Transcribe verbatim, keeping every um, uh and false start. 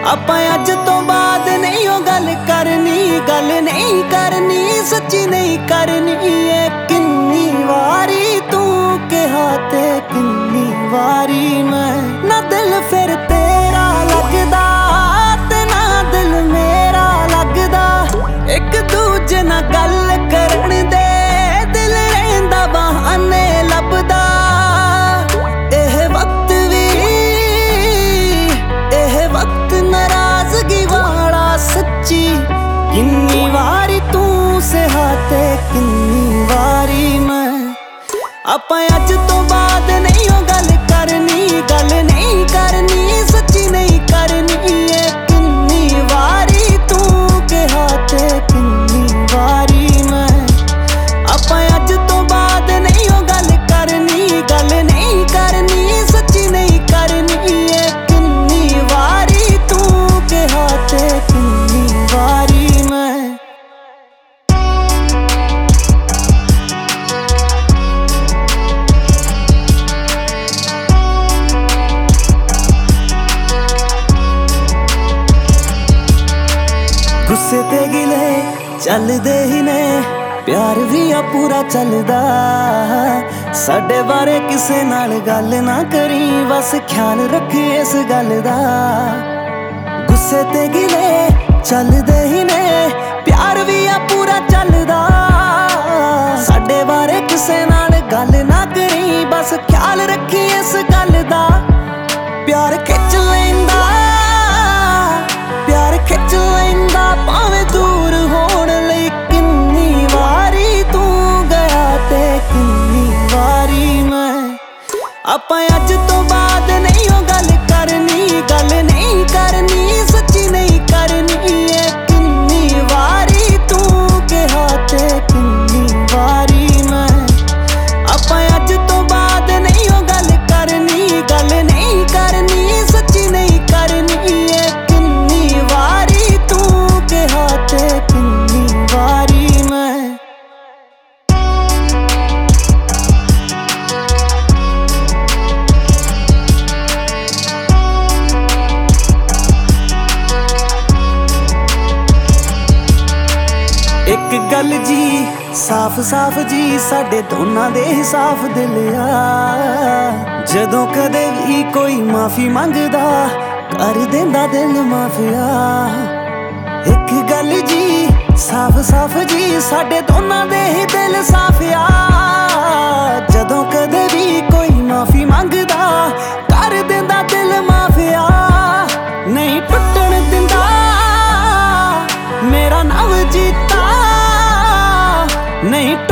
ਆਪਾਂ ਅੱਜ ਤੋਂ ਬਾਅਦ ਨਹੀਂ ਉਹ ਗੱਲ ਕਰਨੀ, ਗੱਲ ਨਹੀਂ ਕਰਨੀ, ਸੱਚੀ ਨਹੀਂ ਕਰਨੀ। ਇਹ ਕਿੰਨੀ ਵਾਰੀ ਤੂੰ ਕਿਹਾ ਤੇ ਕਿੰਨੀ ਵਾਰੀ ਮੈਂ, ਨਾ ਦਿਲ ਫਿਰ ਤੇਰਾ ਲੱਗਦਾ ਤੇ ਨਾ ਦਿਲ ਮੇਰਾ ਲੱਗਦਾ। ਇੱਕ ਦੂਜੇ ਨਾਲ ਗੱਲ ਕਰਨ ਦੇ ਦਿਲ ਰਹਿੰਦਾ ਬਹਾਨੇ ਲੱਭਦਾ। ਇਹ ਵਕਤ ਵੀ ਇਹ ਵਕਤ ਨਾਰਾਜ਼ਗੀ ਵਾਲਾ ਸੱਚੀ। ਕਿੰਨੀ ਵਾਰੀ ਤੂੰ ਸਹਾ ਤੇ ਕਿੰਨੀ ਵਾਰੀ ਮੈਂ, ਆਪਾਂ ਅੱਜ ਤੋਂ ਬਾਅਦ ਨਹੀਂ ਉਹ ਗੱਲ ਕਰਨੀ, ਗੱਲ ਨਹੀਂ ਕਰਨੀ, ਸੱਚੀ ਨਹੀਂ ਕਰਨੀ। ਇਹ ਕਿੰਨੀ ਵਾਰੀ ਤੂੰ ਕਿਹਾ ਤੇ ਕਿੰਨੀ ਵਾਰੀ ਮੈਂ, ਆਪਾਂ ਅੱਜ ਤੋਂ ਬਾਅਦ ਨਹੀਂ ਉਹ ਗੱਲ ਕਰਨੀ, ਗੱਲ ਨਹੀਂ ਕਰਨੀ, ਸੱਚੀ ਨਹੀਂ ਕਰਨੀ। ਇਹ ਕਿੰਨੀ ਵਾਰੀ ਤੂੰ ਕਿਹਾ ਤੇ ਕਿੰਨੀ ਵਾਰੀ ਮੈਂ। ਗੁੱਸੇ ਤੇ ਗਿਲੇ ਚੱਲਦੇ ਹੀ ਨੇ, ਪਿਆਰ ਵੀ ਆ ਪੂਰਾ ਚੱਲਦਾ। ਸਾਡੇ ਬਾਰੇ ਕਿਸੇ ਨਾਲ ਗੱਲ ਨਾ ਕਰੀ, ਬਸ ਖਿਆਲ ਰੱਖੀ ਇਸ ਗੱਲ ਦਾ। ਗੁੱਸੇ ਤੇ ਗਿਲੇ ਚੱਲਦੇ ਹੀ ਨੇ, ਪਿਆਰ ਵੀ ਆ ਪੂਰਾ ਚੱਲਦਾ। ਸਾਡੇ ਬਾਰੇ ਕਿਸੇ ਨਾਲ ਗੱਲ ਨਾ ਕਰੀ, ਬਸ ਖਿਆਲ ਰੱਖੀ ਇਸ ਗੱਲ ਦਾ। ਪਿਆਰ ਖਿੱਚ ਲੈਂਦਾ, ਪਿਆਰ ਖਿੱਚ ਲੈਂਦਾ ਭਾਵੇਂ ਦੂਰ ਹੋਣ ਲਈ। ਕਿੰਨੀ ਵਾਰੀ ਤੂੰ ਗਿਆ ਤੇ ਕਿੰਨੀ ਵਾਰੀ ਮੈਂ, ਆਪਾਂ ਅੱਜ ਤੋਂ ਬਾਅਦ ਨਹੀਂ ਉਹ ਗੱਲ ਕਰਨੀ, ਗੱਲ ਨਹੀਂ ਕਰਨੀ, ਸੱਚੀ ਨਹੀਂ ਕਰਨੀ। ਇਹ ਕਿੰਨੀ ਵਾਰੀ ਤੂੰ ਕਿਹਾ ਤੇ ਕਿੰਨੀ ਵਾਰੀ ਮੈਂ, ਆਪਾਂ ਅੱਜ ਤੋਂ ਬਾਅਦ ਨਹੀਂ ਉਹ ਗੱਲ ਕਰਨੀ, ਗੱਲ ਨਹੀਂ ਕਰਨੀ, ਸੱਚੀ ਨਹੀਂ ਕਰਨੀ। ਇਹ ਕਿੰਨੀ ਵਾਰੀ ਤੂੰ ਕਿਹਾ ਤੇ ਕਿੰਨੀ ਵਾਰੀ ਮੈਂ। ਇੱਕ ਗੱਲ ਜੀ ਸਾਫ਼ ਸਾਫ਼ ਜੀ, ਸਾਡੇ ਦੋਨਾਂ ਦੇ ਹੀ ਸਾਫ਼ ਦਿਲ ਆ। ਜਦੋਂ ਕਦੇ ਵੀ ਕੋਈ ਮਾਫੀ ਮੰਗਦਾ, ਕਰ ਦਿੰਦਾ ਦਿਲ ਮਾਫੀਆ। ਇੱਕ ਗੱਲ ਜੀ ਸਾਫ਼ ਸਾਫ਼ ਜੀ, ਸਾਡੇ ਦੋਨਾਂ ਦੇ ਹੀ ਦਿਲ ਸਾਫ਼ ਆ। ਜਦੋਂ ਕਦੇ ਵੀ ਕੋਈ ਮਾਫੀ ਮੰਗਦਾ, ਕਰ ਦਿੰਦਾ ਦਿਲ ਮਾਫੀਆ। ਨਹੀਂ ਟੁੱਟਣ ਦਿੰਦਾ ਮੇਰਾ ਨਵ ਜੀਤਾ, ਨਹੀਂ